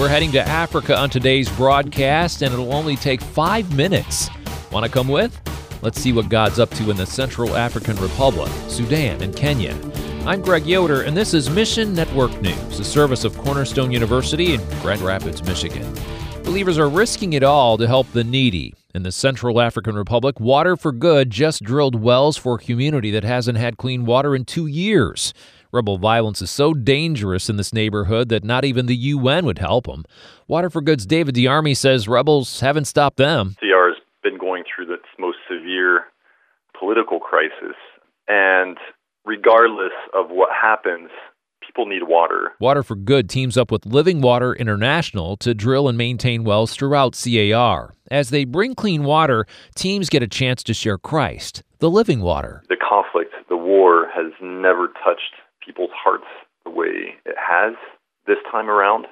We're heading to Africa on today's broadcast, and it'll only take 5 minutes. Want to come with? Let's see what God's up to in the Central African Republic, Sudan, and Kenya. I'm Greg Yoder, and this is Mission Network News, a service of Cornerstone University in Grand Rapids, Michigan. Believers are risking it all to help the needy. In the Central African Republic, Water for Good just drilled wells for a community that hasn't had clean water in 2 years. Rebel violence is so dangerous in this neighborhood that not even the UN would help them. Water for Good's David DeArmy says rebels haven't stopped them. CR has been going through its most severe political crisis, and regardless of what happens, people need water. Water for Good teams up with Living Water International to drill and maintain wells throughout CAR. As they bring clean water, teams get a chance to share Christ, the living water. The conflict, the war, has never touched people's hearts the way it has this time around,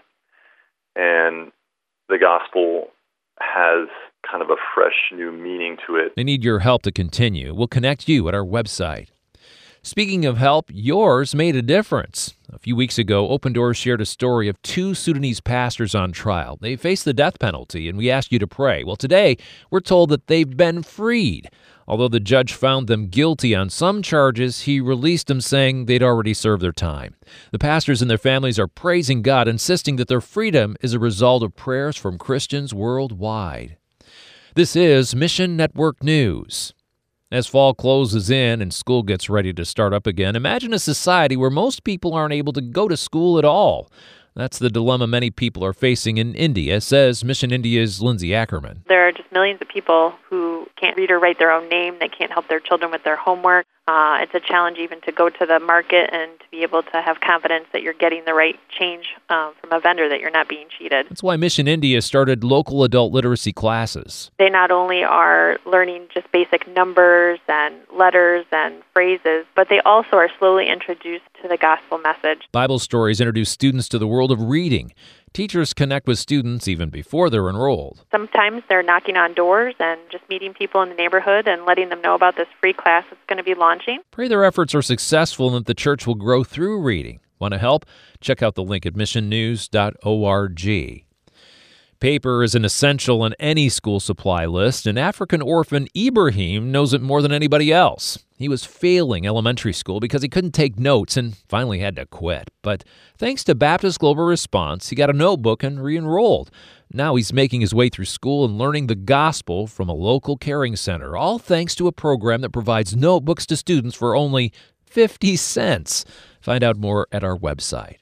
and the gospel has kind of a fresh new meaning to it. They need your help to continue. We'll connect you at our website. Speaking of help, yours made a difference. A few weeks ago, Open Doors shared a story of 2 Sudanese pastors on trial. They faced the death penalty, and we asked you to pray. Well, today, we're told that they've been freed. Although the judge found them guilty on some charges, he released them saying they'd already served their time. The pastors and their families are praising God, insisting that their freedom is a result of prayers from Christians worldwide. This is Mission Network News. As fall closes in and school gets ready to start up again, imagine a society where most people aren't able to go to school at all. That's the dilemma many people are facing in India, says Mission India's Lindsay Ackerman. There are just millions of people who can't read or write their own name. They can't help their children with their homework. It's a challenge even to go to the market and to be able to have confidence that you're getting the right change from a vendor, that you're not being cheated. That's why Mission India started local adult literacy classes. They not only are learning just basic numbers and letters and phrases, but they also are slowly introduced to the gospel message. Bible stories introduce students to the world of reading. Teachers connect with students even before they're enrolled. Sometimes they're knocking on doors and just meeting people in the neighborhood and letting them know about this free class that's going to be launching. Pray their efforts are successful and that the church will grow through reading. Want to help? Check out the link at missionnews.org. Paper is an essential on any school supply list, and African orphan Ibrahim knows it more than anybody else. He was failing elementary school because he couldn't take notes and finally had to quit. But thanks to Baptist Global Response, he got a notebook and re-enrolled. Now he's making his way through school and learning the gospel from a local caring center, all thanks to a program that provides notebooks to students for only 50 cents. Find out more at our website.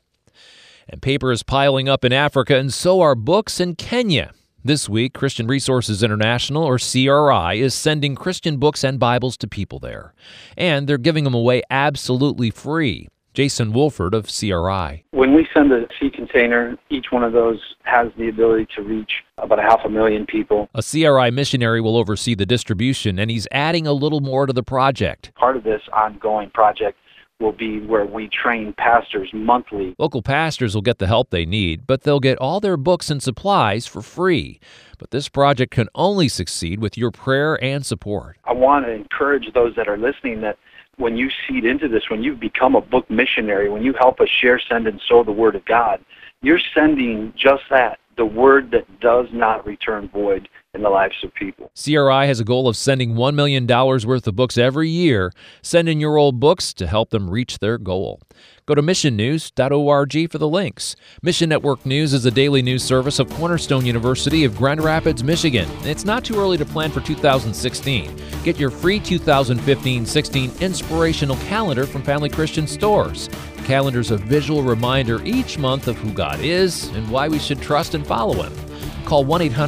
And paper is piling up in Africa, and so are books in Kenya. This week, Christian Resources International, or CRI, is sending Christian books and Bibles to people there. And they're giving them away absolutely free. Jason Wolford of CRI. When we send a seed container, each one of those has the ability to reach about 500,000 people. A CRI missionary will oversee the distribution, and he's adding a little more to the project. Part of this ongoing project will be where we train pastors monthly. Local pastors will get the help they need, but they'll get all their books and supplies for free. But this project can only succeed with your prayer and support. I want to encourage those that are listening that when you seed into this, when you become a book missionary, when you help us share, send, and sow the Word of God, you're sending just that, the Word that does not return void in the lives of people. CRI has a goal of sending $1 million worth of books every year. Send in your old books to help them reach their goal. Go to missionnews.org for the links. Mission Network News is a daily news service of Cornerstone University of Grand Rapids, Michigan. It's not too early to plan for 2016. Get your free 2015-16 inspirational calendar from Family Christian Stores. The calendar's a visual reminder each month of who God is and why we should trust and follow Him. Call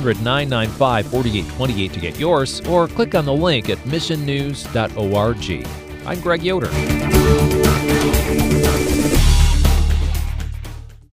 1-800-995-4828 to get yours, or click on the link at missionnews.org. I'm Greg Yoder.